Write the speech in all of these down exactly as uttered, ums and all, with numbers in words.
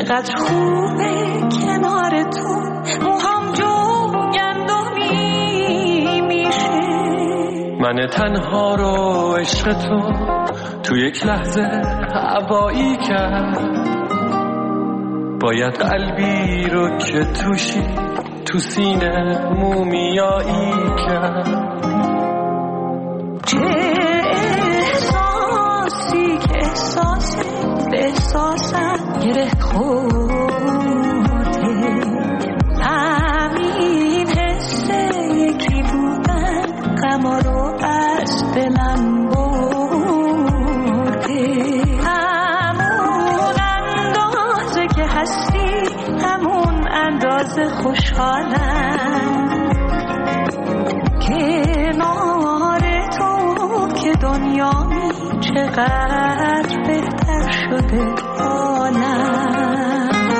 چقدر خوبه کنار تو موهام جوگندمی میشه. من تنها رو عشق تو تو یک لحظه هوایی کرد. باید قلبی رو که توشی تو سینه مومیایی کرد. چه احساسی که احساسی به احساسم گره خورده. همین حسه یکی بودن غما رو از دلم برده. همون اندازه که هستی همون اندازه خوشحالم کنار تو که دنیامی چقدر بهتر شده حالم.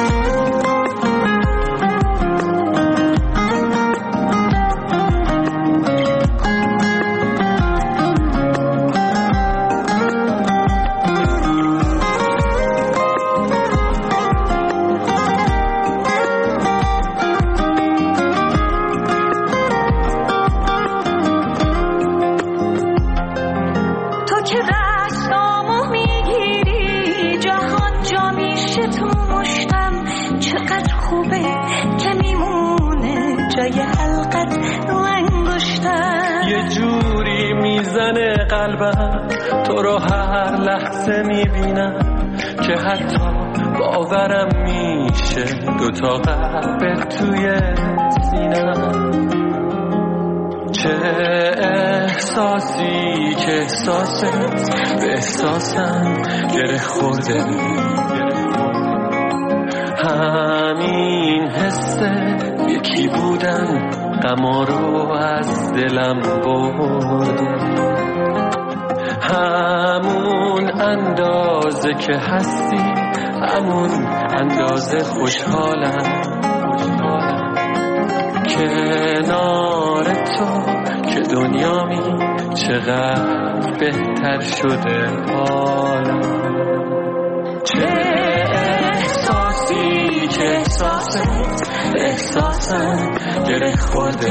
قلبم تو رو هر لحظه میبینم که حتی باورم میشه دوتا قلب توی سینم. چه احساسی که احساسه به احساسم گره خورده. همین حسه یکی بودن غما رو از دلم برده. همون اندازه که هستی همون اندازه خوشحالم کنار تو که دنیامی چقدر بهتر شده حالم. چه احساسی که احساست احساسم گره خورده.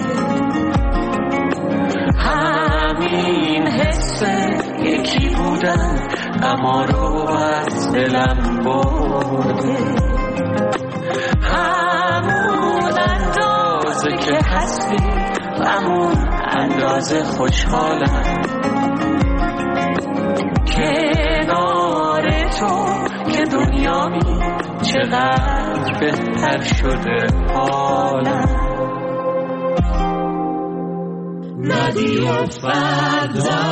همین حسه یکی بودن غما رو از دلم برده. همون اندازه که هستی همون اندازه خوشحالم کنار تو که دنیامی چقدر بهتر شده حالم. رادیو فردا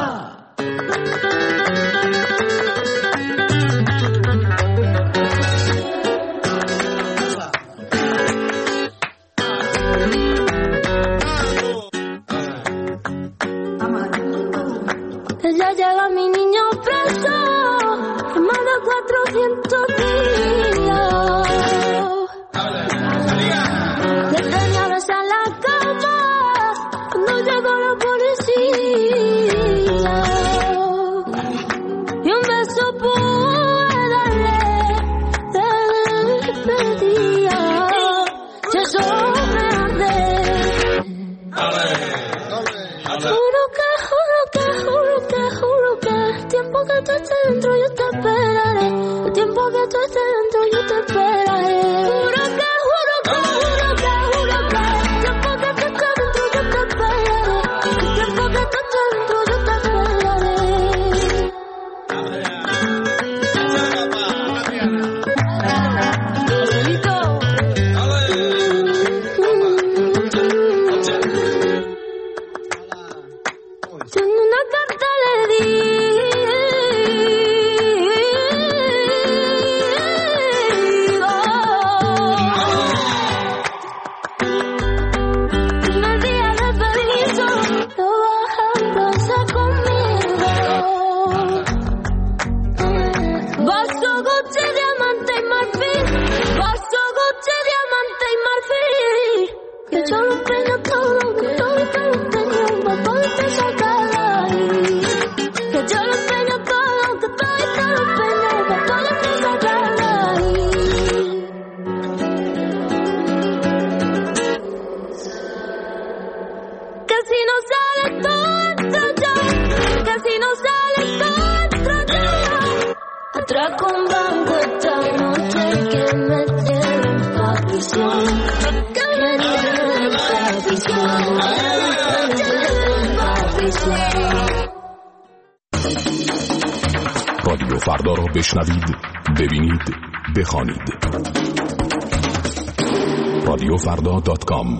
Ya llega mi niño preso, más de cuatrocientos días. Le tenía besar la cama cuando llegó la policía. Y un beso pude darle de despedida. Y eso me arde. Juro que, juro que, juro que, juro que el tiempo que tú estés dentro yo te esperaré. El tiempo que tú estés dentro yo te esperaré. Juro que, juro que, juro que, juro que el tiempo que tú estés dentro yo te esperaré. El tiempo que tú estés dentro yo te esperaré. Tengo una carta le di. Primer día de permiso, lo bajando esa conmigo. Vaso, Gucci, diamante y marfil. Vaso, Gucci, diamante y marfil. Que yo lo empeño todo, que todo te lo empeño, para poderte sacar de ahí. Que yo lo empeño todo, que todo te lo empeño, para poderte sacar de ahí. otra con banco esta noche que me tienen pa' prisión, que me tienen pa' prisión, que me tienen pa' prisión. رادیو فردا را بشنوید، ببینید، بخوانید. رادیو فردا دات کام.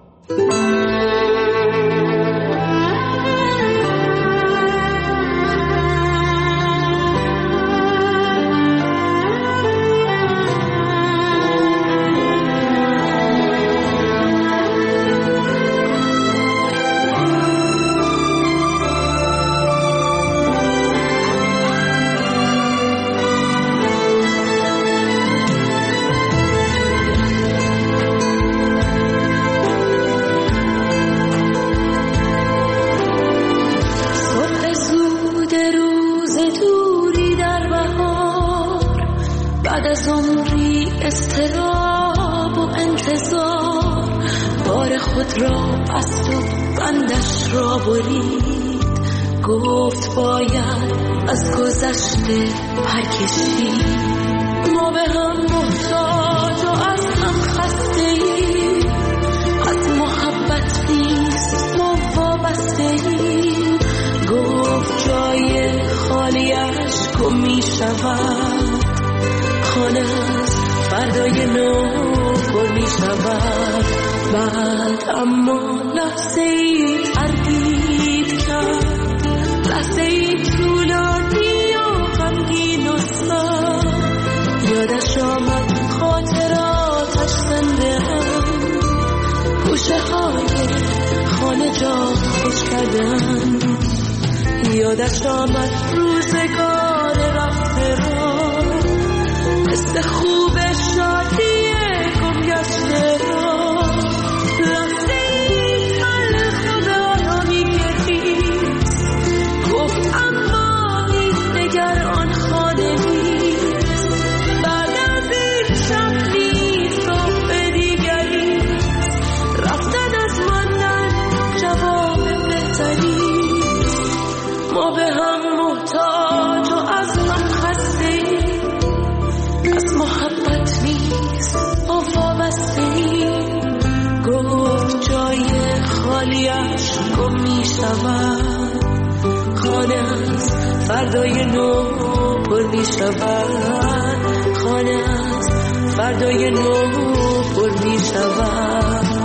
استراب و انتظار بار خود را بست و بندش را برید، گفت باید از گذشته پرکشید. ما به هم محتاج و از هم خسته ایم، از محبت نیست ما وابسته ایم. گفت جای خالیش گم می شود، خانه فردای نو پر می شود. بعد اما لحظه ای تردید کرد، لحظه ای طولانی و غمگین و سرد. یادش آمد خاطراتش زنده هم، گوشه های خانه جا خوش کردن. یادش آمد روزگار رفته را، مثل خوب شادی گم گشته را. لحظه ای تلخ به آرامی گریست، گفت اما نیست دگر آن خانه نیست. بعد از این شب نیست صبح دیگری، رفتن از ماندن جواب بهتری. ما به هم محتاج و از هم خسته ایم، از محبت نیست ما وابسته ایم. گفت جای خالیش گم می شود، خانه از فردای نو پر می شود. خانه از فردای نو پر می شود.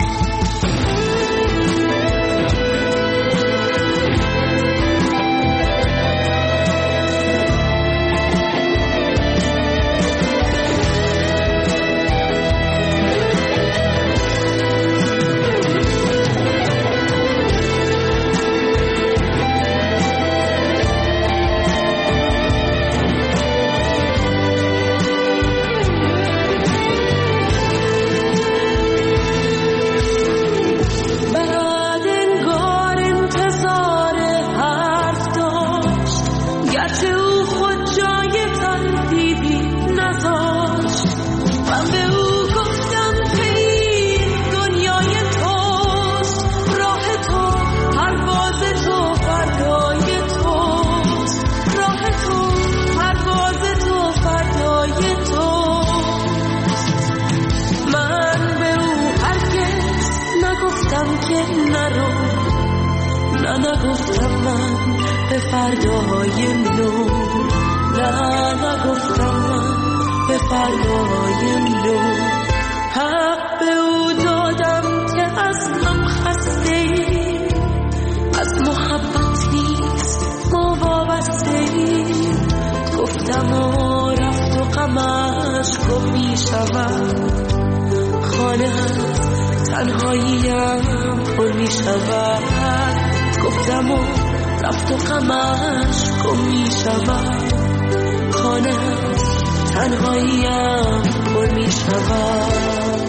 نگفتم من به فردای نو، نه نگفتم من به فردای نو. حق به او دادم که از هم خسته ایم، از محبت نیست ما وابسته ایم. گفتم و رفت و غمش گم می شود، خانه از تنهاییم پر می شود. گفتم و رفت و غمش گم می شود، خانه از تنهاییم پر می شود.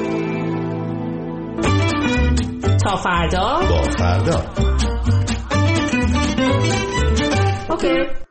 تا فردا با فردا. اوکی.